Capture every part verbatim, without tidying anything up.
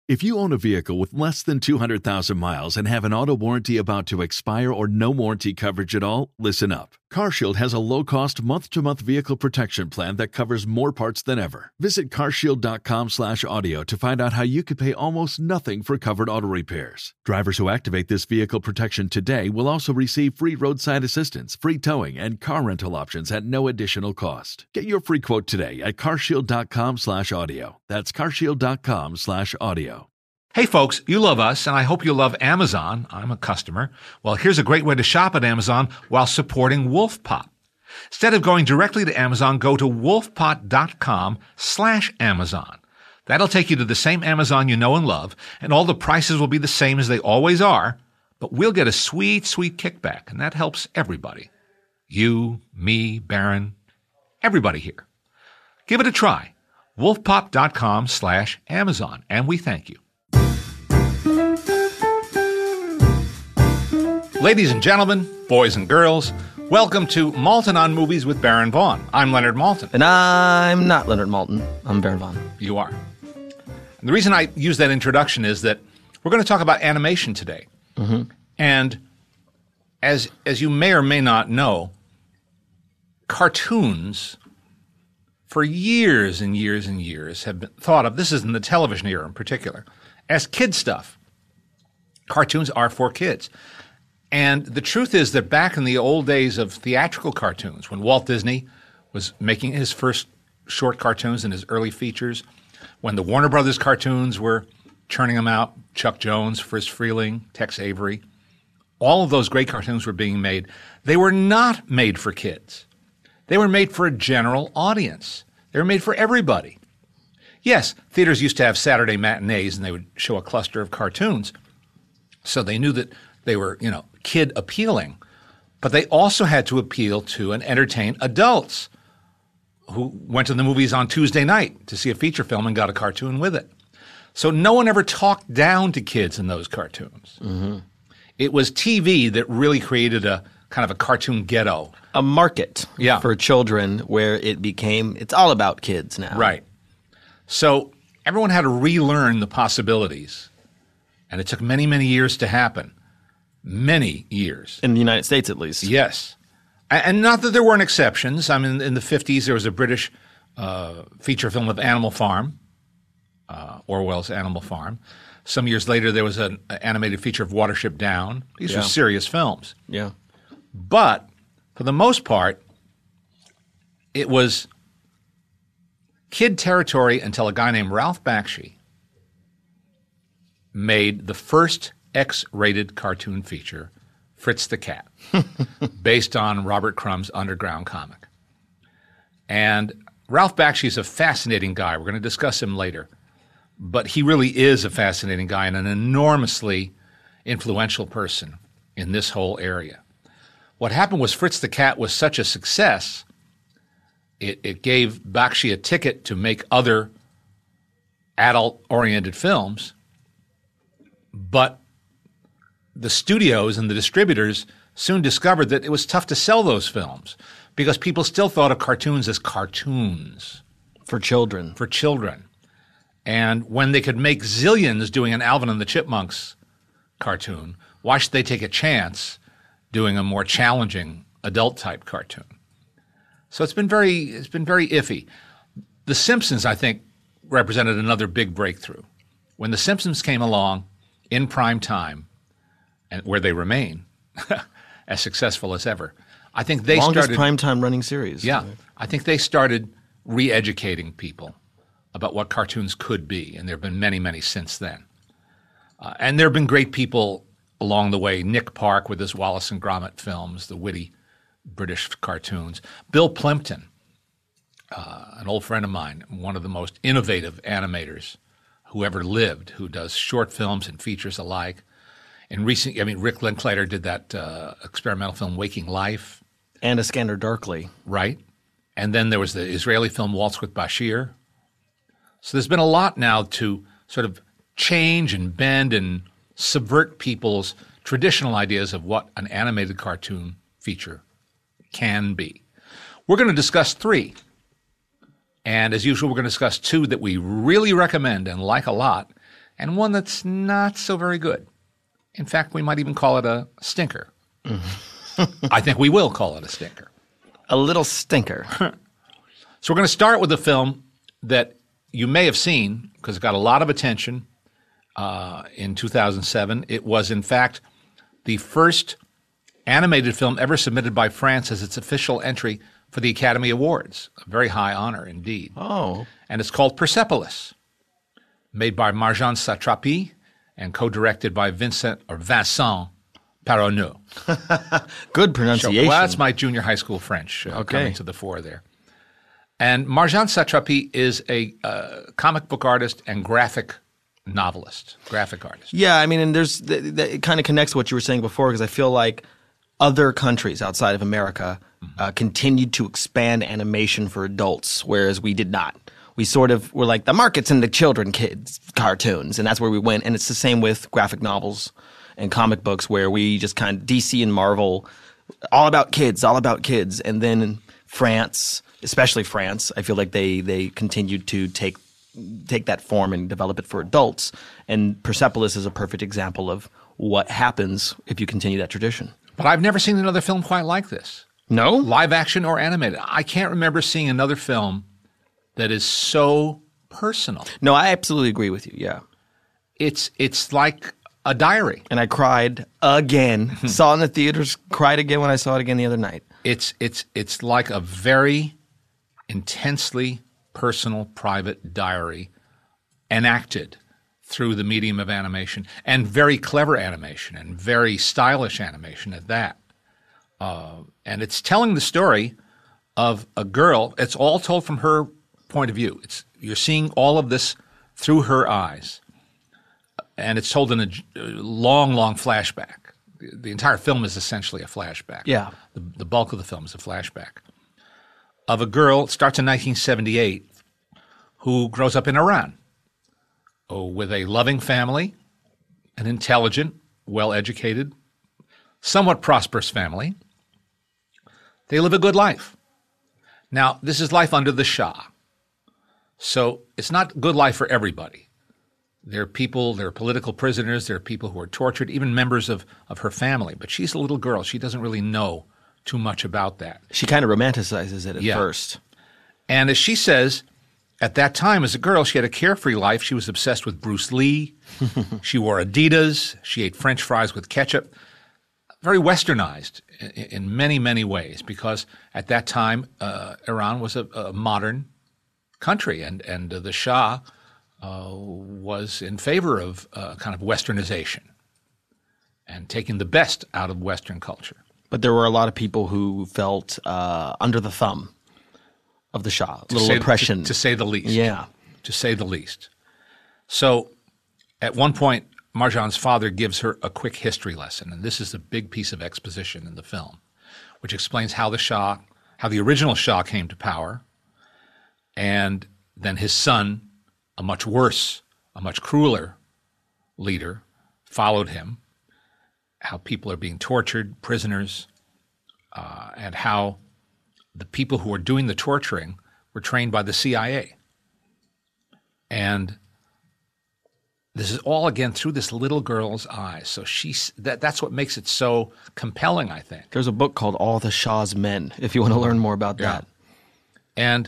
If you own a vehicle with less than two hundred thousand miles and have an auto warranty about to expire or no warranty coverage at all, listen up. CarShield has a low-cost month-to-month vehicle protection plan that covers more parts than ever. Visit carshield.com slash audio to find out how you could pay almost nothing for covered auto repairs. Drivers who activate this vehicle protection today will also receive free roadside assistance, free towing, and car rental options at no additional cost. Get your free quote today at carshield.com slash audio. That's carshield.com slash audio. Hey folks, you love us, and I hope you love Amazon. I'm a customer. Well, here's a great way to shop at Amazon while supporting Wolfpop. Instead of going directly to Amazon, go to wolfpot.com slash Amazon. That'll take you to the same Amazon you know and love, and all the prices will be the same as they always are, but we'll get a sweet, sweet kickback, and that helps everybody. You, me, Baron, everybody here. Give it a try. wolfpop.com slash Amazon, and we thank you. Ladies and gentlemen, boys and girls, welcome to Malton on Movies with Baron Vaughn. I'm Leonard Malton. And I'm not Leonard Malton. I'm Baron Vaughn. You are. And the reason I use that introduction is that we're going to talk about animation today. Mm-hmm. And as as you may or may not know, cartoons for years and years and years have been thought of, this is in the television era in particular, as kid stuff. Cartoons are for kids. And the truth is that back in the old days of theatrical cartoons, when Walt Disney was making his first short cartoons and his early features, when the Warner Brothers cartoons were churning them out, Chuck Jones, Friz Freleng, Tex Avery, all of those great cartoons were being made. They were not made for kids. They were made for a general audience. They were made for everybody. Yes, theaters used to have Saturday matinees, and they would show a cluster of cartoons, so they knew that they were, you know, kid appealing, but they also had to appeal to and entertain adults who went to the movies on Tuesday night to see a feature film and got a cartoon with it. So no one ever talked down to kids in those cartoons. Mm-hmm. It was T V that really created a kind of a cartoon ghetto. A market yeah. for children where it became, it's all about kids now. Right. So everyone had to relearn the possibilities, and it took many, many years to happen. Many years. In the United States, at least. Yes. And not that there weren't exceptions. I mean, in the fifties, there was a British uh, feature film of Animal Farm, uh, Orwell's Animal Farm. Some years later, there was an animated feature of Watership Down. These yeah. were serious films. Yeah. But for the most part, it was kid territory until a guy named Ralph Bakshi made the first X-rated cartoon feature, Fritz the Cat, based on Robert Crumb's Underground comic. And Ralph Bakshi is a fascinating guy. We're going to discuss him later. But he really is a fascinating guy and an enormously influential person in this whole area. What happened was Fritz the Cat was such a success, it, it gave Bakshi a ticket to make other adult-oriented films, but the studios and the distributors soon discovered that it was tough to sell those films because people still thought of cartoons as cartoons. For children. For children. And when they could make zillions doing an Alvin and the Chipmunks cartoon, why should they take a chance doing a more challenging adult-type cartoon? So it's been very, it's been very iffy. The Simpsons, I think, represented another big breakthrough. When The Simpsons came along in prime time, and where they remain as successful as ever, I think they Longest started— Longest primetime running series. Yeah. I think they started re-educating people about what cartoons could be, and there have been many, many since then. Uh, and there have been great people along the way. Nick Park with his Wallace and Gromit films, the witty British cartoons. Bill Plimpton, uh, an old friend of mine, one of the most innovative animators who ever lived, who does short films and features alike. In recent, I mean, Rick Linklater did that uh, experimental film Waking Life. And A Scanner Darkly. Right. And then there was the Israeli film Waltz with Bashir. So there's been a lot now to sort of change and bend and subvert people's traditional ideas of what an animated cartoon feature can be. We're going to discuss three. And as usual, we're going to discuss two that we really recommend and like a lot, and one that's not so very good. In fact, we might even call it a stinker. I think we will call it a stinker. A little stinker. So we're going to start with a film that you may have seen because it got a lot of attention uh, in two thousand seven. It was, in fact, the first animated film ever submitted by France as its official entry for the Academy Awards. A very high honor indeed. Oh. And it's called Persepolis, made by Marjane Satrapi and co-directed by Vincent or Vincent Paronneau. Good pronunciation. Well, that's my junior high school French uh, Okay. coming to the fore there. And Marjane Satrapi is a uh, comic book artist and graphic novelist, graphic artist. Yeah, I mean, and there's th- th- it kind of connects to what you were saying before because I feel like other countries outside of America uh, continued to expand animation for adults, whereas we did not. We sort of were like the market's in the children kids cartoons, and that's where we went. And it's the same with graphic novels and comic books, where we just kind of D C and Marvel, all about kids, all about kids. And then in France, especially France, I feel like they they continued to take take that form and develop it for adults. And Persepolis is a perfect example of what happens if you continue that tradition. But I've never seen another film quite like this, No? live action or animated. I can't remember seeing another film that is so personal. No, I absolutely agree with you, yeah. It's it's like a diary. And I cried again. Saw it in the theaters, cried again when I saw it again the other night. It's it's it's like a very intensely personal, private diary enacted through the medium of animation, and very clever animation and very stylish animation at that. Uh, and it's telling the story of a girl. It's all told from her point of view. It's you're seeing all of this through her eyes, and it's told in a long, long flashback. The, the entire film is essentially a flashback. Yeah. The, the bulk of the film is a flashback of a girl. It starts in nineteen seventy-eight, who grows up in Iran. Oh, with a loving family, an intelligent, well-educated, somewhat prosperous family. They live a good life. Now, this is life under the Shah. So it's not good life for everybody. There are people, there are political prisoners, there are people who are tortured, even members of, of her family. But she's a little girl. She doesn't really know too much about that. She kind of romanticizes it at Yeah. first. And as she says, at that time, as a girl, she had a carefree life. She was obsessed with Bruce Lee. She wore Adidas. She ate French fries with ketchup. Very westernized in, in many, many ways, because at that time, uh, Iran was a, a modern country, and, and uh, the Shah uh, was in favor of uh, kind of westernization and taking the best out of Western culture. But there were a lot of people who felt uh, under the thumb of the Shah, a little say, oppression. To, to say the least. Yeah. To say the least. So at one point, Marjane's father gives her a quick history lesson, and this is a big piece of exposition in the film, which explains how the Shah, how the original Shah came to power, and then his son, a much worse, a much crueler leader, followed him, how people are being tortured, prisoners, uh, and how the people who were doing the torturing were trained by the C I A. And this is all, again, through this little girl's eyes. So she's, that, that's what makes it so compelling, I think. There's a book called All the Shah's Men, if you want to learn more about Yeah. that. And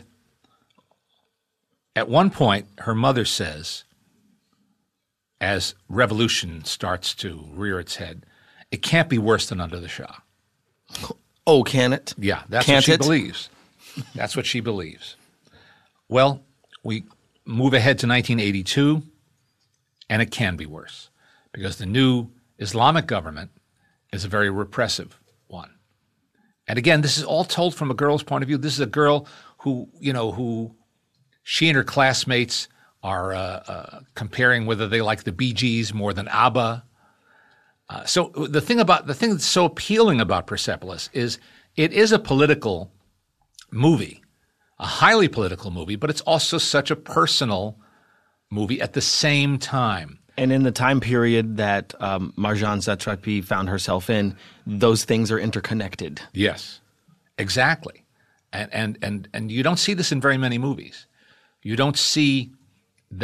at one point, her mother says, as revolution starts to rear its head, it can't be worse than under the Shah. Oh, can it? Yeah, that's Can't what she it? believes. That's what she believes. Well, we move ahead to nineteen eighty-two, and it can be worse because the new Islamic government is a very repressive one. And again, this is all told from a girl's point of view. This is a girl who, you know, who she and her classmates are uh, uh, comparing whether they like the Bee Gees more than ABBA. Uh, so the thing about the thing that's so appealing about Persepolis is it is a political movie, a highly political movie, but it's also such a personal movie at the same time. And in the time period that um, Marjane Satrapi found herself in, those things are interconnected. Yes, exactly. And and and and you don't see this in very many movies. You don't see that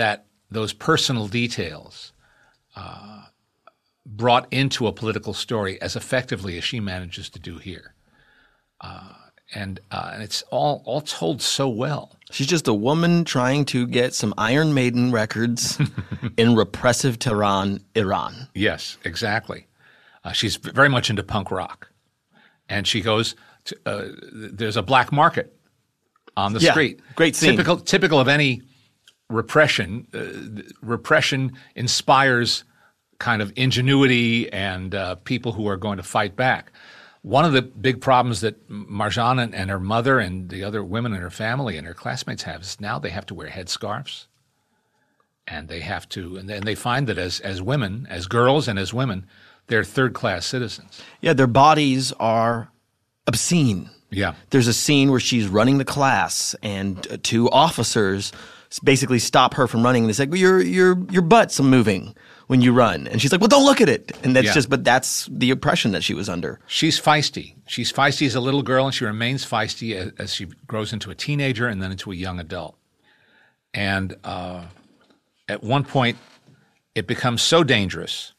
those personal details uh, brought into a political story as effectively as she manages to do here. Uh, and uh, and it's all all told so well. She's just a woman trying to get some Iron Maiden records in repressive Tehran, Iran. Yes, exactly. Uh, she's very much into punk rock. And she goes to, uh, there's a black market on the yeah, street. Great scene. Typical, typical of any repression. Uh, repression inspires kind of ingenuity and uh, people who are going to fight back. One of the big problems that Marjane and, and her mother and the other women in her family and her classmates have is now they have to wear headscarves. And they have to, and then they find that as, as women, as girls and as women, they're third-class citizens. Yeah, their bodies are obscene. Yeah. There's a scene where she's running the class, and uh, two officers basically stop her from running. And they say, well, your your your butt's moving when you run. And she's like, well, don't look at it. And that's Yeah. just, but that's the oppression that she was under. She's feisty. She's feisty as a little girl, and she remains feisty as, as she grows into a teenager and then into a young adult. And uh, at one point, it becomes so dangerous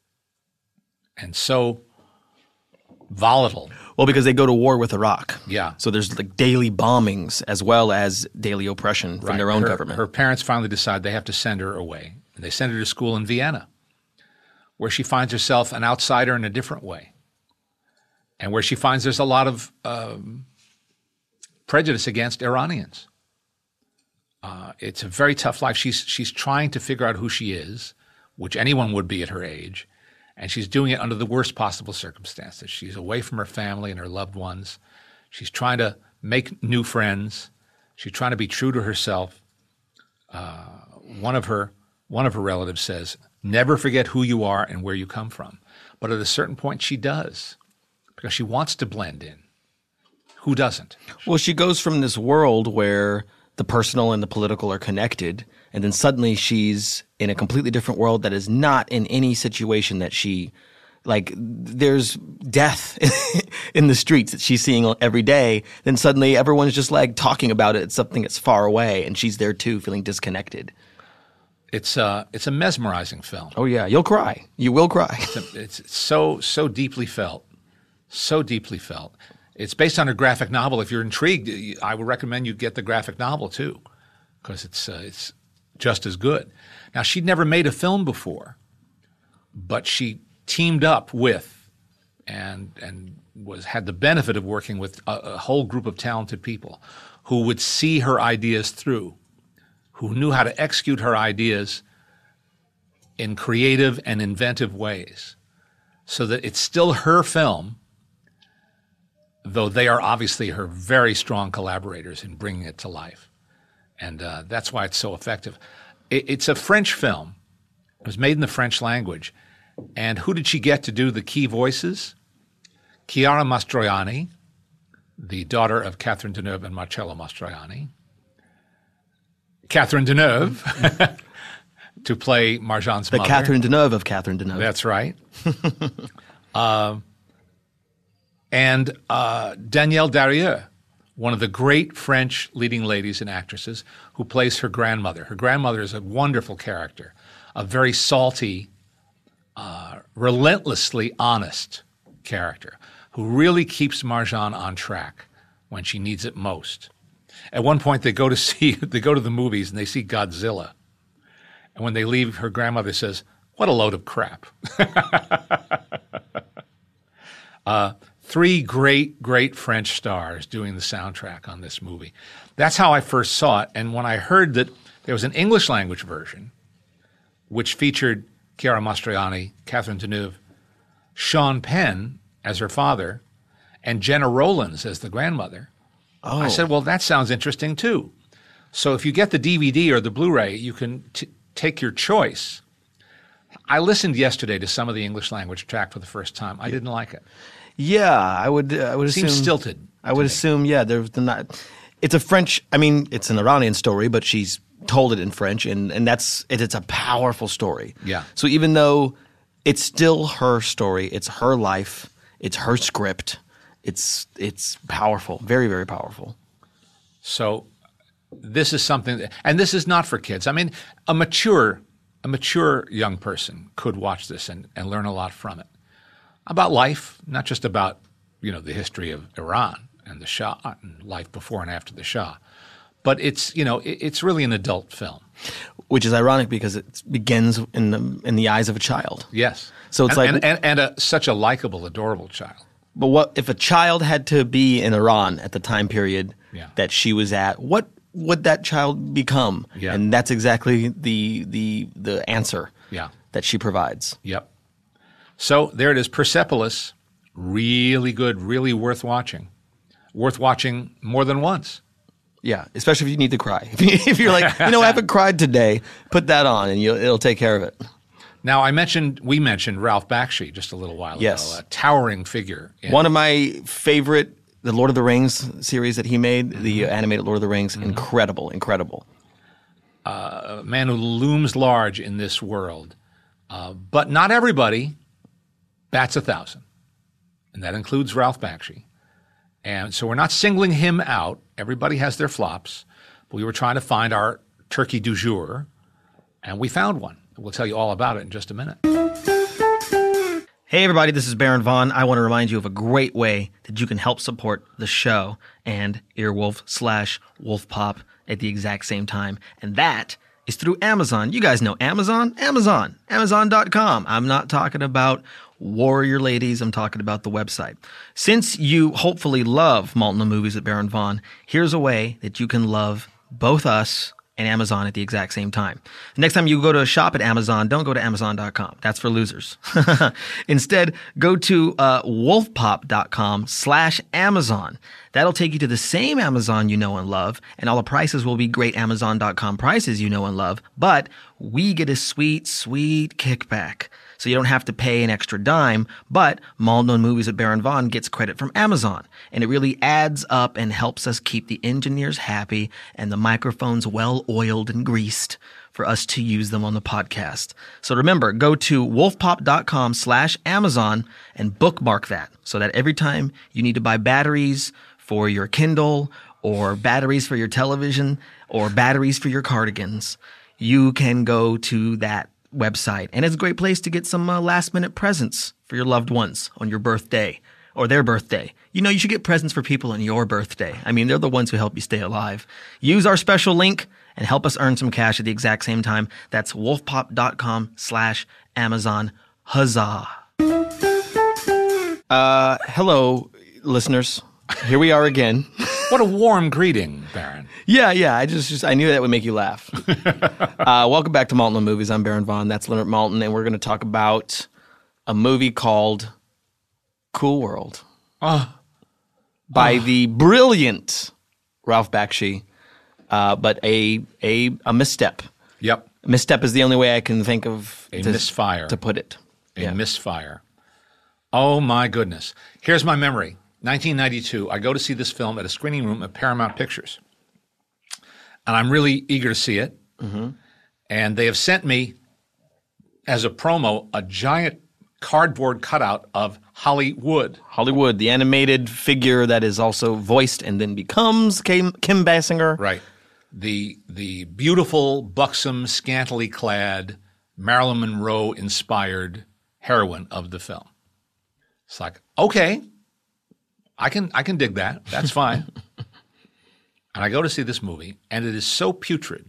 and so volatile. Well, because they go to war with Iraq. Yeah. So there's like daily bombings as well as daily oppression from Right. their own her, government. Her parents finally decide they have to send her away. And they send her to school in Vienna, where she finds herself an outsider in a different way, and where she finds there's a lot of um, prejudice against Iranians. Uh, it's a very tough life. She's she's trying to figure out who she is, which anyone would be at her age, and she's doing it under the worst possible circumstances. She's away from her family and her loved ones. She's trying to make new friends. She's trying to be true to herself. Uh, one of her one of her relatives says, "Never forget who you are and where you come from." But at a certain point, she does, because she wants to blend in. Who doesn't? Well, she goes from this world where the personal and the political are connected, and then suddenly she's in a completely different world that is not in any situation that she, like, there's death in the streets that she's seeing every day. Then suddenly everyone's just like talking about it. It's something that's far away, and she's there too, feeling disconnected. It's uh, it's a mesmerizing film. Oh yeah, you'll cry. You will cry. It's, a, it's so so deeply felt, so deeply felt. It's based on a graphic novel. If you're intrigued, I would recommend you get the graphic novel too, because it's uh, it's just as good. Now, she'd never made a film before, but she teamed up with and and was had the benefit of working with a, a whole group of talented people who would see her ideas through, who knew how to execute her ideas in creative and inventive ways, so that it's still her film, though they are obviously her very strong collaborators in bringing it to life. And uh, that's why it's so effective. It, it's a French film. It was made in the French language. And who did she get to do the key voices? Chiara Mastroianni, the daughter of Catherine Deneuve and Marcello Mastroianni. Catherine Deneuve to play Marjane's The mother. Catherine Deneuve of Catherine Deneuve. That's right. uh, and uh, Danielle Darrieux, one of the great French leading ladies and actresses, who plays her grandmother. Her grandmother is a wonderful character, a very salty, uh, relentlessly honest character who really keeps Marjane on track when she needs it most. At one point, they go to see they go to the movies and they see Godzilla, and when they leave, her grandmother says, "What a load of crap." uh, three great, great French stars doing the soundtrack on this movie. That's how I first saw it, and when I heard that there was an English language version, which featured Chiara Mastroianni, Catherine Deneuve, Sean Penn as her father, and Jenna Rollins as the grandmother, Oh. I said, well, that sounds interesting too. So if you get the D V D or the Blu-ray, you can t- take your choice. I listened yesterday to some of the English language track for the first time. I didn't like it. Yeah, I would. I would It assume seems stilted. I would to me. assume. Yeah, there's not. It's a French. I mean, it's an Iranian story, but she's told it in French, and and that's it, it's a powerful story. Yeah. So even though it's still her story, it's her life, it's her script. It's it's powerful, very very powerful. So this is something, that, and this is not for kids. I mean, a mature, a mature young person could watch this and, and learn a lot from it about life, not just about, you know, the history of Iran and the Shah and life before and after the Shah, but it's, you know, it, it's really an adult film. Which is ironic because it begins in the in the eyes of a child. Yes. So it's and, like, and, and, and a, such a likable, adorable child. But what if a child had to be in Iran at the time period Yeah. that she was at? What would that child become? Yeah. And that's exactly the the the answer Yeah. that she provides. Yep. So there it is, Persepolis. Really good, really worth watching. Worth watching more than once. Yeah, especially if you need to cry. If, you, if you're like, you know, I haven't cried today, put that on and you'll, it'll take care of it. Now, I mentioned, we mentioned Ralph Bakshi just a little while Yes. ago, a towering figure. in- One of my favorite, the Lord of the Rings series that he made, the animated Lord of the Rings, incredible, incredible. a man who looms large in this world. Uh, but not everybody bats a thousand, and that includes Ralph Bakshi. And so we're not singling him out. Everybody has their flops. But we were trying to find our turkey du jour, and we found one. We'll tell you all about it in just a minute. Hey everybody, this is Baron Vaughn. I want to remind you of a great way that you can help support the show and Earwolf slash Wolf Pop at the exact same time. And that is through Amazon. You guys know Amazon? Amazon. Amazon dot com. I'm not talking about Warrior Ladies. I'm talking about the website. Since you hopefully love Malton Movies at Baron Vaughn, here's a way that you can love both us and Amazon at the exact same time. The next time you go to shop at Amazon, don't go to Amazon dot com. That's for losers. Instead, go to uh, wolfpop.com slash Amazon. That'll take you to the same Amazon you know and love, and all the prices will be great Amazon dot com prices you know and love, but we get a sweet, sweet kickback. So you don't have to pay an extra dime, but Malton Movies at Baron Vaughn gets credit from Amazon. And it really adds up and helps us keep the engineers happy and the microphones well oiled and greased for us to use them on the podcast. So remember, go to wolfpop.com slash Amazon and bookmark that so that every time you need to buy batteries for your Kindle or batteries for your television or batteries for your cardigans, you can go to that website. And it's a great place to get some uh, last minute presents for your loved ones on your birthday or their birthday. You know, you should get presents for people on your birthday. I mean, they're the ones who help you stay alive. Use our special link and help us earn some cash at the exact same time. That's wolfpop.com slash Amazon. Huzzah. Uh, hello, listeners. Here we are again. What a warm greeting, Baron. Yeah, yeah. I just, just I knew that would make you laugh. uh, welcome back to Malton Movies. I'm Baron Vaughn. That's Leonard Malton, and we're going to talk about a movie called Cool World Oh, by the brilliant Ralph Bakshi, uh, but a a a misstep. yep. A misstep is the only way I can think of A to, misfire. to put it. A Yeah. misfire. Oh, my goodness. Here's my memory. nineteen ninety-two, I go to see this film at a screening room at Paramount Pictures. And I'm really eager to see it. Mm-hmm. And they have sent me, as a promo, a giant cardboard cutout of Hollywood. Hollywood, the animated figure that is also voiced and then becomes Kim, Kim Basinger. Right. The, the beautiful, buxom, scantily clad, Marilyn Monroe-inspired heroine of the film. It's like, okay, I can I can dig that. That's fine. And I go to see this movie, and it is so putrid.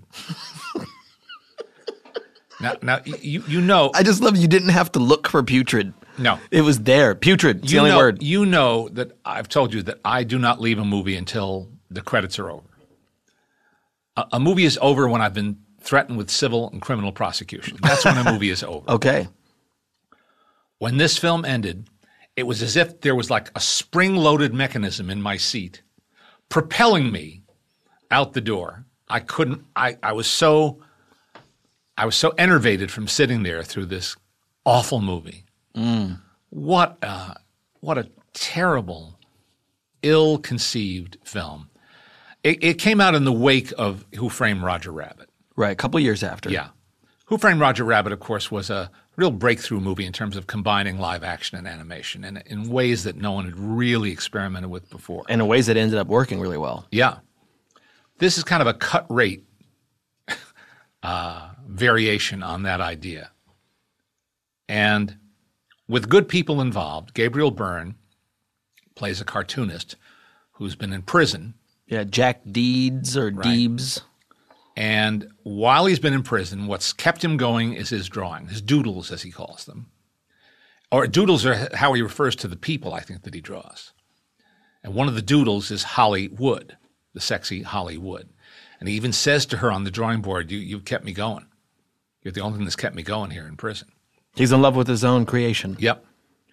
now, now you you know, I just love you didn't have to look for putrid. No. It was there. Putrid. It's you the only know, word. You know that I've told you that I do not leave a movie until the credits are over. A, a movie is over when I've been threatened with civil and criminal prosecution. That's when a movie is over. Okay. When this film ended, it was as if there was like a spring-loaded mechanism in my seat propelling me out the door. I couldn't, I, I was so, I was so enervated from sitting there through this awful movie. Mm. What a, what a terrible, ill-conceived film. It, it came out in the wake of Who Framed Roger Rabbit. Right. A couple years after. Yeah. Who Framed Roger Rabbit, of course, was a real breakthrough movie in terms of combining live action and animation and in ways that no one had really experimented with before. And in ways that ended up working really well. Yeah. This is kind of a cut rate uh, variation on that idea. And with good people involved, Gabriel Byrne plays a cartoonist who's been in prison. Yeah, Jack Deeds or Right. Deebs. And while he's been in prison, what's kept him going is his drawing, his doodles, as he calls them. Or doodles are how he refers to the people, I think, that he draws. And one of the doodles is Holly Wood, the sexy Holly Wood. And he even says to her on the drawing board, you, you've kept me going. You're the only thing that's kept me going here in prison. He's in love with his own creation. Yep.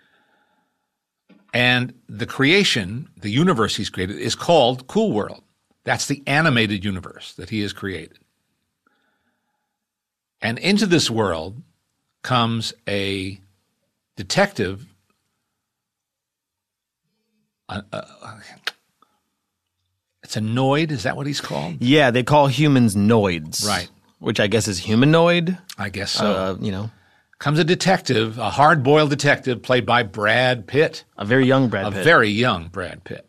And the creation, the universe he's created, is called Cool World. That's the animated universe that he has created. And into this world comes a detective. Uh, uh, it's a Noid, is that what he's called? Yeah, they call humans noids. Right. Which I guess is humanoid. I guess so. Uh, you know, Comes a detective, a hard-boiled detective played by Brad Pitt. a very young Brad A Pitt. very young Brad Pitt.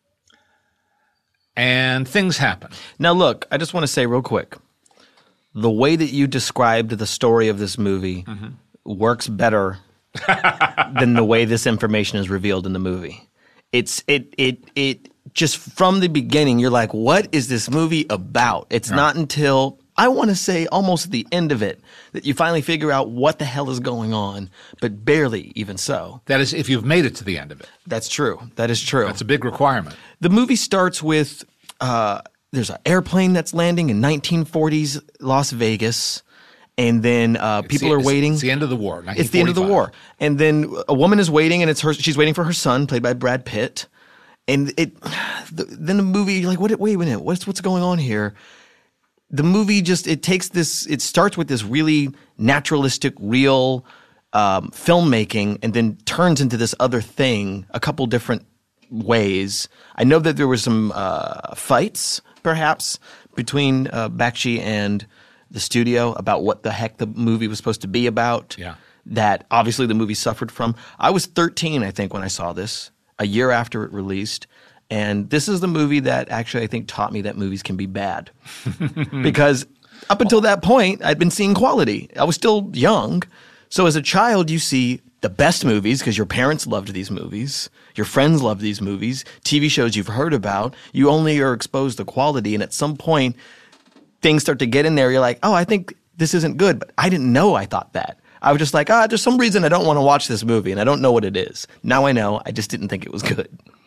And things happen. Now, look, I just want to say real quick, the way that you described the story of this movie Mm-hmm. works better than the way this information is revealed in the movie. It's it it it just from the beginning, you're like, what is this movie about? It's not until I want to say almost at the end of it that you finally figure out what the hell is going on, but barely even so. That is, if you've made it to the end of it. That's true. That is true. That's a big requirement. The movie starts with uh, there's an airplane that's landing in nineteen forties Las Vegas, and then uh, people It's the- are it's- waiting. It's the end of the war. It's the end of the nineteen war, forty-five. and then a woman is waiting, and it's her. She's waiting for her son, played by Brad Pitt, and it. The, then the movie, you're like, what? Wait a minute, what's what's going on here? The movie just it takes this. It starts with this really naturalistic, real um, filmmaking, and then turns into this other thing a couple different ways. I know that there were some uh, fights, perhaps, between uh, Bakshi and the studio about what the heck the movie was supposed to be about. Yeah. That obviously the movie suffered from. I was thirteen, I think, when I saw this, a year after it released. And this is the movie that actually I think taught me that movies can be bad. Because up until that point, I'd been seeing quality. I was still young. So as a child, you see the best movies because your parents loved these movies. Your friends loved these movies. T V shows you've heard about. You only are exposed to quality. And at some point, things start to get in there. You're like, oh, I think this isn't good. But I didn't know I thought that. I was just like, ah, there's some reason I don't want to watch this movie. And I don't know what it is. Now I know. I just didn't think it was good.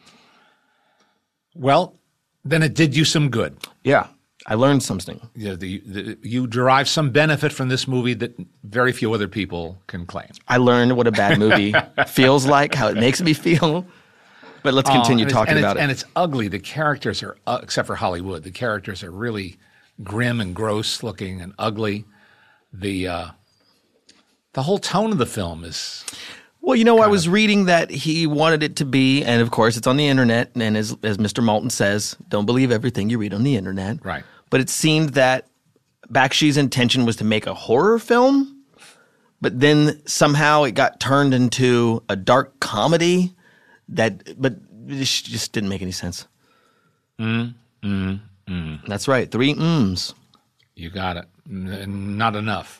Well, then it did you some good. Yeah. I learned something. You, know, the, the, you derive some benefit from this movie that very few other people can claim. I learned what a bad movie feels like, how it makes me feel. But let's continue Oh, and it's- talking and about it's, it. And it's ugly. The characters are, uh, except for Hollywood, the characters are really grim and gross looking and ugly. The uh, the whole tone of the film is Well, you know, I was reading that he wanted it to be, and of course it's on the internet, and as, as Mister Malton says, don't believe everything you read on the internet. Right. But it seemed that Bakshi's intention was to make a horror film, but then somehow it got turned into a dark comedy that, but it just didn't make any sense. mm, mm, mm. That's right, three mms. You got it. N- not enough.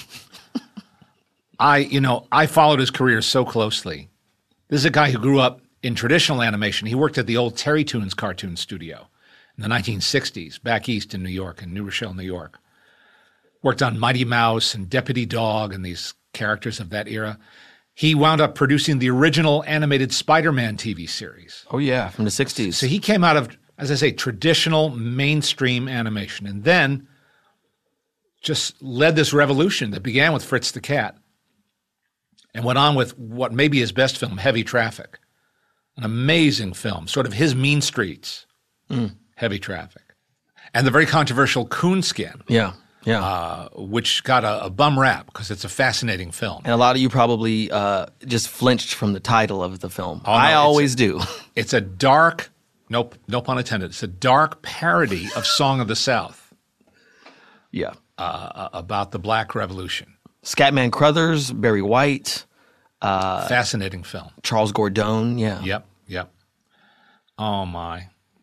I, you know, I followed his career so closely. This is a guy who grew up in traditional animation. He worked at the old Terry Toons cartoon studio in the nineteen sixties, back east in New York, in New Rochelle, New York. Worked on Mighty Mouse and Deputy Dog and these characters of that era. He wound up producing the original animated Spider-Man T V series. Oh yeah, from the sixties. So he came out of, as I say, traditional mainstream animation, and then just led this revolution that began with Fritz the Cat and went on with what may be his best film, Heavy Traffic. An amazing film, sort of his Mean Streets, Mm. Heavy Traffic. And the very controversial Coonskin, Yeah, yeah. uh, which got a, a bum rap because it's a fascinating film. And a lot of you probably uh, just flinched from the title of the film. Oh, no, I it's- always do. It's a dark, no, no pun intended, it's a dark parody of Song of the South Yeah. uh, about the Black Revolution. Scatman Crothers, Barry White, uh, Fascinating film. Charles Gordon. Yeah. Yep, yep. Oh, my.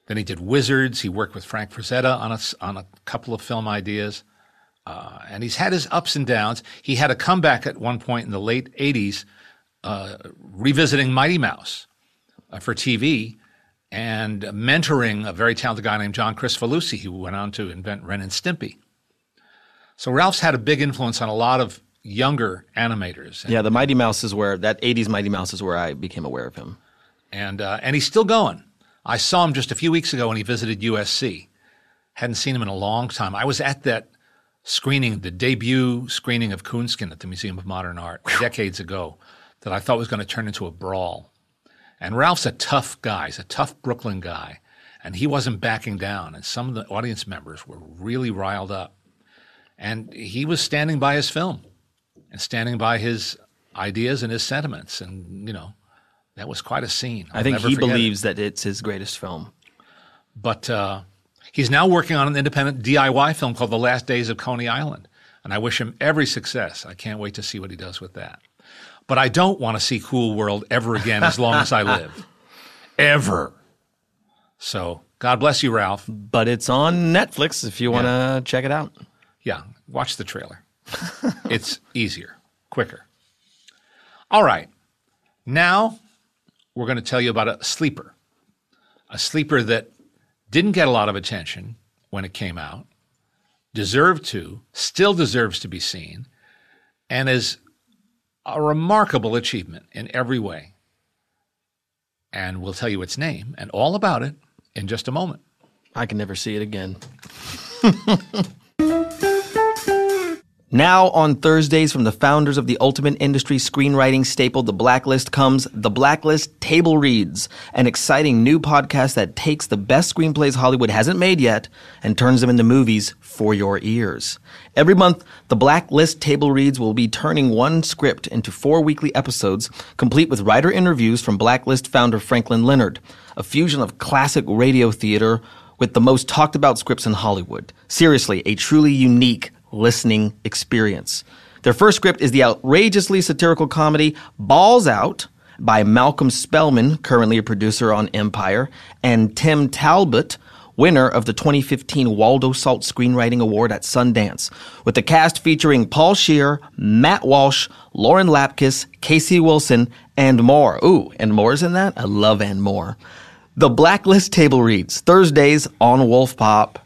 Then he did Wizards. He worked with Frank Frazetta on a, on a couple of film ideas. Uh, and he's had his ups and downs. He had a comeback at one point in the late eighties, uh, revisiting Mighty Mouse uh, for T V and mentoring a very talented guy named John Kricfalusi, who went on to invent Ren and Stimpy. So Ralph's had a big influence on a lot of younger animators. And, yeah, the Mighty Mouse is where, that eighties Mighty Mouse is where I became aware of him. And, uh, and he's still going. I saw him just a few weeks ago when he visited U S C. Hadn't seen him in a long time. I was at that screening, the debut screening of Coonskin at the Museum of Modern Art decades ago that I thought was going to turn into a brawl. And Ralph's a tough guy. He's a tough Brooklyn guy. And he wasn't backing down. And some of the audience members were really riled up. And he was standing by his film and standing by his ideas and his sentiments. And, you know, that was quite a scene. I'll I think never he forget believes it. that it's his greatest film. But uh, he's now working on an independent D I Y film called The Last Days of Coney Island. And I wish him every success. I can't wait to see what he does with that. But I don't want to see Cool World ever again as long as I live. Ever. So God bless you, Ralph. But it's on Netflix if you want to Yeah. check it out. Yeah, watch the trailer. It's easier, quicker. All right. Now we're going to tell you about a sleeper. A sleeper that didn't get a lot of attention when it came out, deserved to, still deserves to be seen, and is a remarkable achievement in every way. And we'll tell you its name and all about it in just a moment. I can never see it again. Now on Thursdays from the founders of the ultimate industry screenwriting staple, The Blacklist, comes The Blacklist Table Reads, an exciting new podcast that takes the best screenplays Hollywood hasn't made yet and turns them into movies for your ears. Every month, The Blacklist Table Reads will be turning one script into four weekly episodes, complete with writer interviews from Blacklist founder Franklin Leonard, a fusion of classic radio theater with the most talked about scripts in Hollywood. Seriously, a truly unique listening experience. Their first script is the outrageously satirical comedy Balls Out by Malcolm Spellman, currently a producer on Empire, and Tim Talbot, winner of the twenty fifteen Waldo Salt Screenwriting Award at Sundance, with the cast featuring Paul Scheer, Matt Walsh, Lauren Lapkus, Casey Wilson, and more. Ooh, and more's in that? I love and more. The Blacklist Table Reads, Thursdays on Wolf Pop.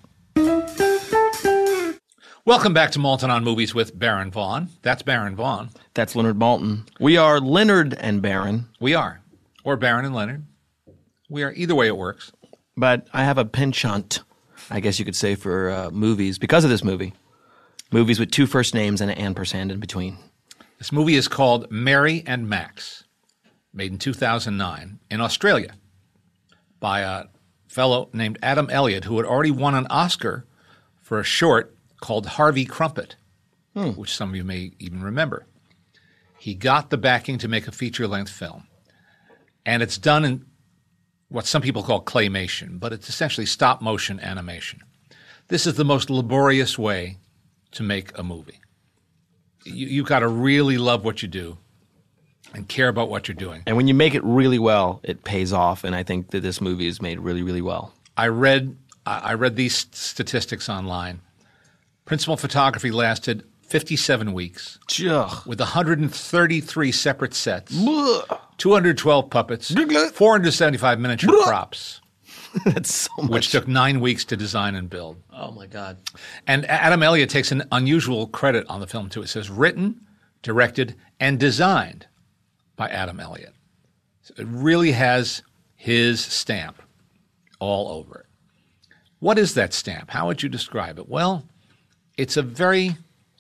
Welcome back to Malton on Movies with Baron Vaughn. That's Baron Vaughn. That's Leonard Malton. We are Leonard and Baron. We are. Or Baron and Leonard. We are. Either way it works. But I have a penchant, I guess you could say, for uh, movies because of this movie. Movies with two first names and an ampersand in between. This movie is called Mary and Max, made in two thousand nine in Australia by a fellow named Adam Elliott, who had already won an Oscar for a short called Harvey Crumpet, hmm. which some of you may even remember. He got the backing to make a feature-length film, and it's done in what some people call claymation, but it's essentially stop-motion animation. This is the most laborious way to make a movie. You, you've got to really love what you do and care about what you're doing. And when you make it really well, it pays off, and I think that this movie is made really, really well. I read, I read these statistics online. Principal photography lasted fifty-seven weeks Ugh. with one hundred thirty-three separate sets, Ugh. two hundred twelve puppets, four hundred seventy-five miniature Ugh. props, That's so much. which took nine weeks to design and build. Oh, my God. And Adam Elliott takes an unusual credit on the film, too. It says written, directed, and designed by Adam Elliott. So it really has his stamp all over it. What is that stamp? How would you describe it? Well, it's a very,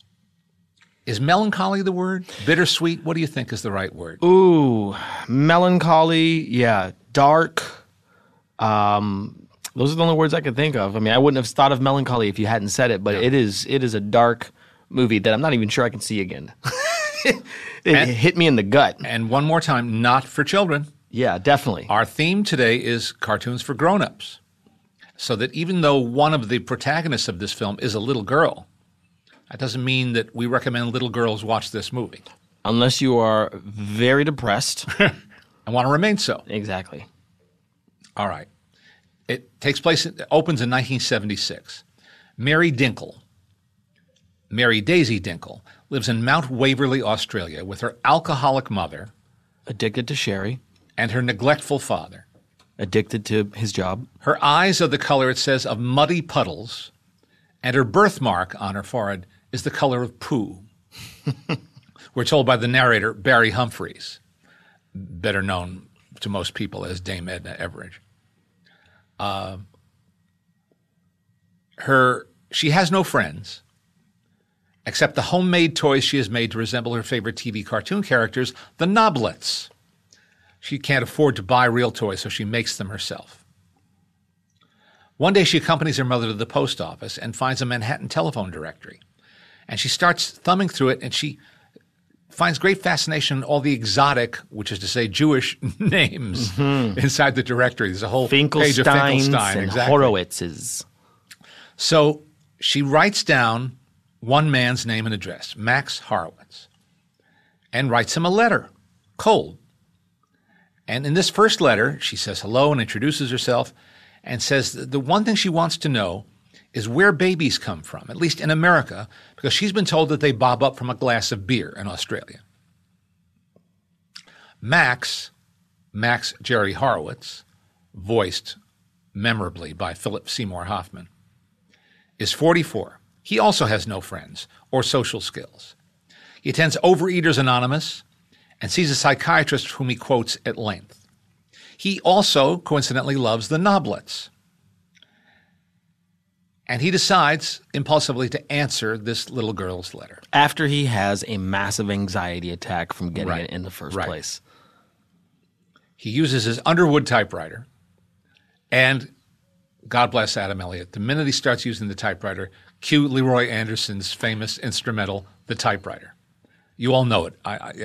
is melancholy the word? Bittersweet? What do you think is the right word? Ooh, melancholy, yeah, dark. Um, those are the only words I could think of. I mean, I wouldn't have thought of melancholy if you hadn't said it, but Yeah. it is it is a dark movie that I'm not even sure I can see again. it And- hit me in the gut. And one more time, not for children. Yeah, definitely. Our theme today is cartoons for grown-ups. So that even though one of the protagonists of this film is a little girl, that doesn't mean that we recommend little girls watch this movie. Unless you are very depressed. I want to remain so. Exactly. All right. It takes place, it opens in nineteen seventy-six. Mary Dinkle, Mary Daisy Dinkle, lives in Mount Waverly, Australia, with her alcoholic mother. Addicted to sherry. And her neglectful father. Addicted to his job. Her eyes are the color, it says, of muddy puddles, and her birthmark on her forehead is the color of poo. We're told by the narrator, Barry Humphries, better known to most people as Dame Edna Everage. Uh, her, she has no friends, except the homemade toys she has made to resemble her favorite T V cartoon characters, the Noblets. She can't afford to buy real toys, so she makes them herself. One day she accompanies her mother to the post office and finds a Manhattan telephone directory. And she starts thumbing through it, and she finds great fascination in all the exotic, which is to say Jewish, names mm-hmm. inside the directory. There's a whole page of Finkelstein. And exactly. Horowitz's. So she writes down one man's name and address, Max Horowitz, and writes him a letter, cold. And in this first letter, she says hello and introduces herself and says the one thing she wants to know is where babies come from, at least in America, because she's been told that they bob up from a glass of beer in Australia. Max, Max Jerry Horowitz, voiced memorably by Philip Seymour Hoffman, is forty-four. He also has no friends or social skills. He attends Overeaters Anonymous and sees a psychiatrist whom he quotes at length. He also, coincidentally, loves the Noblets. And he decides impulsively to answer this little girl's letter. After he has a massive anxiety attack from getting right. it in the first right. place. He uses his Underwood typewriter, and God bless Adam Elliott, the minute he starts using the typewriter, cue Leroy Anderson's famous instrumental, The Typewriter. You all know it. I,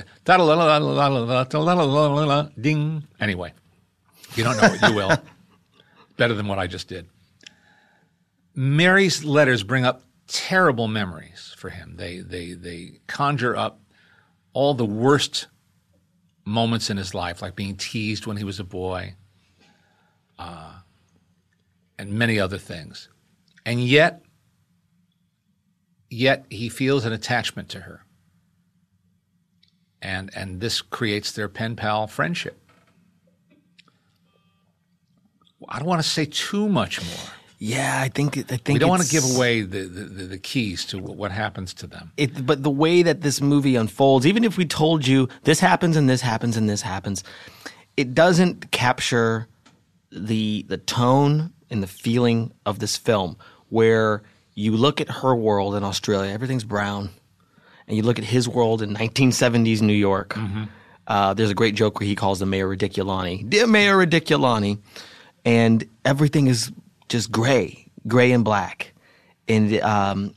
I, ding. Anyway, if you don't know it, you will. Better than what I just did. Mary's letters bring up terrible memories for him. They, they, they conjure up all the worst moments in his life, like being teased when he was a boy, uh, and many other things. And yet, yet he feels an attachment to her. And, and this creates their pen pal friendship. I don't want to say too much more. Yeah, I think I think we don't want to it's- give away the, the, the keys to what happens to them. It, but the way that this movie unfolds, even if we told you this happens and this happens and this happens, it doesn't capture the the tone and the feeling of this film. Where you look at her world in Australia, everything's brown, and you look at his world in nineteen seventies New York. Mm-hmm. Uh, there's a great joke where he calls the Mayor Ridiculani, "Dear Mayor Ridiculani," and everything is just gray, gray and black. And um,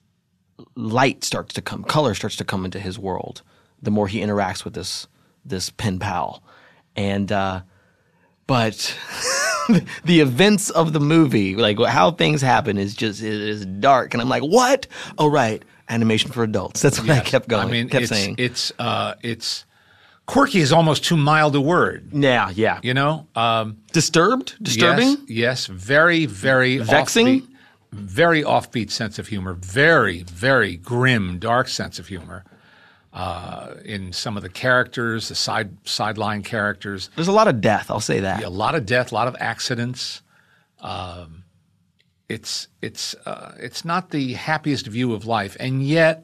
light starts to come, color starts to come into his world the more he interacts with this this pen pal. And uh, but the events of the movie, like how things happen, is just it is dark. And I'm like, what? Oh, right, animation for adults. That's what Yes. I kept going. I mean, kept it's, saying. it's uh, it's quirky is almost too mild a word. Yeah, yeah. You know, um, Disturbed, disturbing. Yes, yes, very, very Vexing? offbeat, very offbeat sense of humor, very, very grim, dark sense of humor uh, in some of the characters, the side sideline characters. There's a lot of death. I'll say that. A lot of death, a lot of accidents. Um, it's it's uh, it's not the happiest view of life, and yet,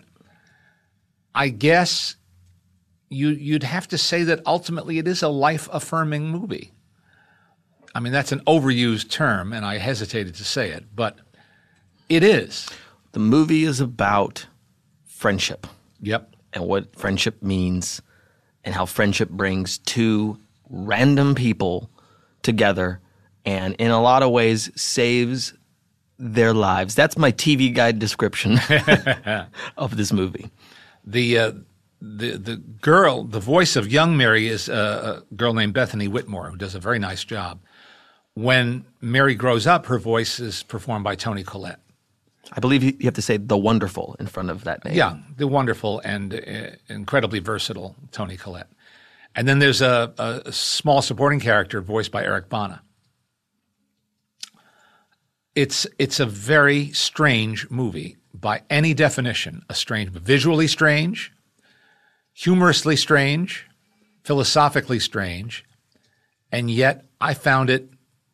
I guess you you'd have to say that ultimately it is a life-affirming movie. I mean, that's an overused term, and I hesitated to say it, but it is. The movie is about friendship. Yep. And what friendship means and how friendship brings two random people together and in a lot of ways saves their lives. That's my T V guide description of this movie. The uh, the the girl, the voice of young Mary is a, a girl named Bethany Whitmore, who does a very nice job. When Mary grows up, her voice is performed by Toni Collette. I believe you have to say the wonderful in front of that name. Yeah, the wonderful and uh, incredibly versatile Toni Collette. And then there's a, a small supporting character voiced by Eric Bana. It's it's a very strange movie by any definition. A strange, visually strange, humorously strange, philosophically strange, and yet I found it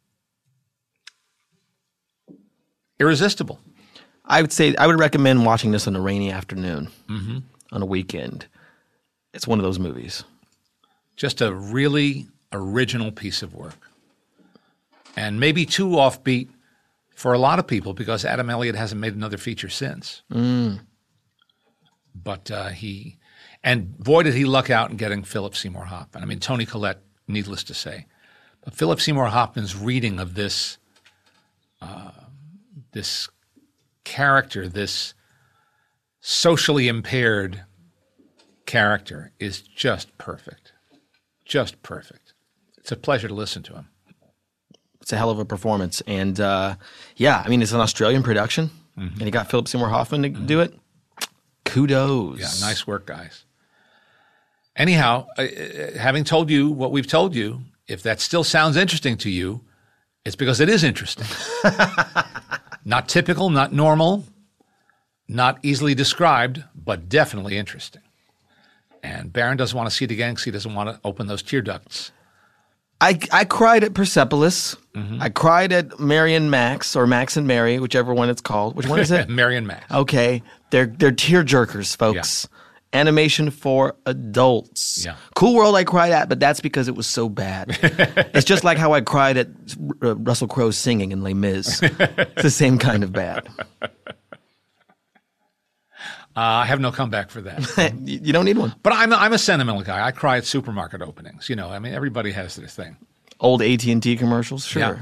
irresistible. I would say I would recommend watching this on a rainy afternoon Mm-hmm. on a weekend. It's one of those movies. Just a really original piece of work. And maybe too offbeat for a lot of people because Adam Elliott hasn't made another feature since. Mm. But uh, he, and boy, did he luck out in getting Philip Seymour Hoffman. I mean, Toni Collette, needless to say. But Philip Seymour Hoffman's reading of this, uh, this character, this socially impaired character is just perfect. Just perfect. It's a pleasure to listen to him. It's a hell of a performance. And uh, yeah, I mean, it's an Australian production, mm-hmm. and you got Philip Seymour Hoffman to mm-hmm. do it. Kudos. Yeah, nice work, guys. Anyhow, uh, having told you what we've told you, if that still sounds interesting to you, it's because it is interesting. Not typical, not normal, not easily described, but definitely interesting. And Baron doesn't want to see it again because he doesn't want to open those tear ducts. I, I cried at Persepolis. Mm-hmm. I cried at Mary and Max, or Max and Mary, whichever one it's called. Which one is it? Mary and Max. Okay. They're, they're tear jerkers, folks. Yeah. Animation for adults. Yeah. Cool World I cried at, but that's because it was so bad. It's just like how I cried at uh, Russell Crowe singing in Les Mis. It's the same kind of bad. Uh, I have no comeback for that. You don't need one. But I'm a, I'm a sentimental guy. I cry at supermarket openings. You know, I mean, everybody has their thing. Old A T and T commercials? Sure. Yeah.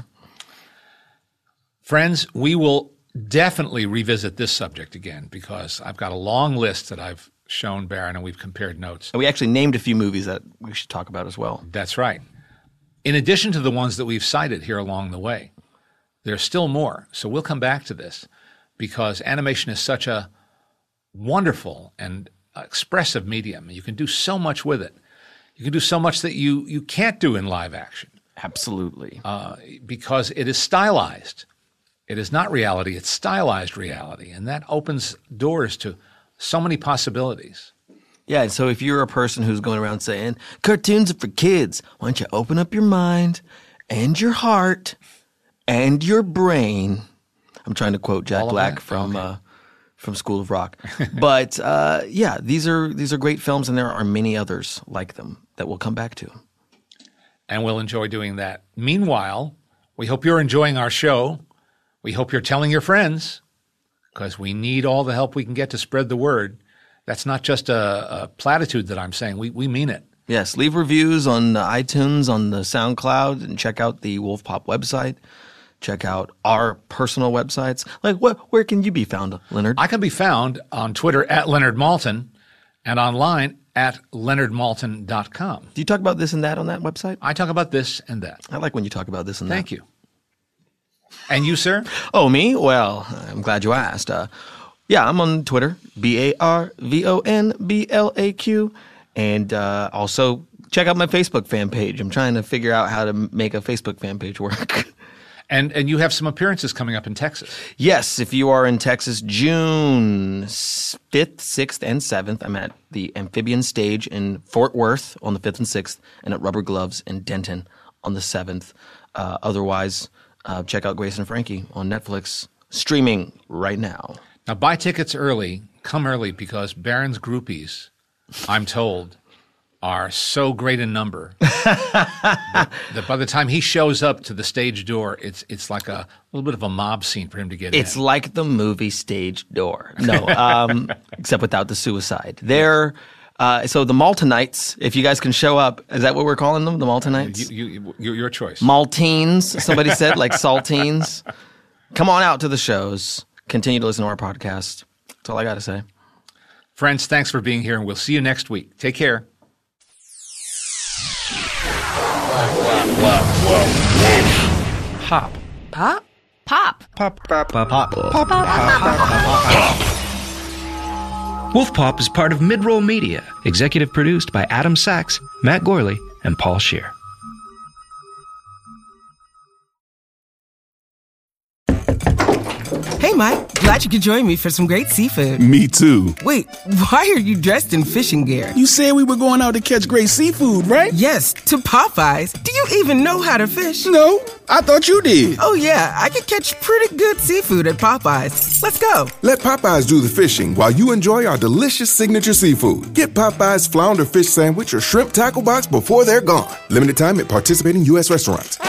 Friends, we will definitely revisit this subject again because I've got a long list that I've shown Baron and we've compared notes. And we actually named a few movies that we should talk about as well. That's right. In addition to the ones that we've cited here along the way, there's still more. So we'll come back to this because animation is such a wonderful and expressive medium. You can do so much with it. You can do so much that you you can't do in live action. Absolutely. Uh, because it is stylized. It is not reality. It's stylized reality. And that opens doors to so many possibilities. Yeah, and so if you're a person who's going around saying, cartoons are for kids, why don't you open up your mind and your heart and your brain? I'm trying to quote Jack Black from okay. uh, from School of Rock. But uh, yeah, these are these are great films, and there are many others like them that we'll come back to. And we'll enjoy doing that. Meanwhile, we hope you're enjoying our show. We hope you're telling your friends because we need all the help we can get to spread the word. That's not just a, a platitude that I'm saying. We we mean it. Yes, leave reviews on iTunes, on the SoundCloud, and check out the Wolf Pop website. Check out our personal websites. Like, what? Where can you be found, Leonard? I can be found on Twitter at Leonard Maltin and online at leonard maltin dot com. Do you talk about this and that on that website? I talk about this and that. I like when you talk about this and Thank that. Thank you. And you, sir? Oh, me? Well, I'm glad you asked. Uh, yeah, I'm on Twitter, B A R V O N B L A Q. And uh, also check out my Facebook fan page. I'm trying to figure out how to make a Facebook fan page work. And and you have some appearances coming up in Texas. Yes, if you are in Texas, June fifth, sixth, and seventh, I'm at the Amphibian Stage in Fort Worth on the fifth and sixth, and at Rubber Gloves in Denton on the seventh. Uh, otherwise, uh, check out Grace and Frankie on Netflix, streaming right now. Now, buy tickets early. Come early because Baron's groupies, I'm told, are so great in number that, that by the time he shows up to the stage door, it's it's like a little bit of a mob scene for him to get in. It's like the movie Stage Door. No, um, except without the suicide. They're uh, so the Maltinites. If you guys can show up, is that what we're calling them? The Maltinites? You, you, you, your choice. Maltines. Somebody said like saltines. Come on out to the shows. Continue to listen to our podcast. That's all I got to say. Friends, thanks for being here, and we'll see you next week. Take care. Pop. Pop? Pop. Pop. Pop. Pop. Pop. Pop. Pop. Wolf Pop is part of Midroll Media, executive produced by Adam Sachs, Matt Gorley, and Paul Scheer. Glad you could join me for some great seafood. Me too. Wait, why are you dressed in fishing gear? You said we were going out to catch great seafood, right? Yes, to Popeyes. Do you even know how to fish? No, I thought you did. Oh yeah, I can catch pretty good seafood at Popeyes. Let's go. Let Popeyes do the fishing while you enjoy our delicious signature seafood. Get Popeyes Flounder Fish Sandwich or Shrimp Tackle Box before they're gone. Limited time at participating U S restaurants.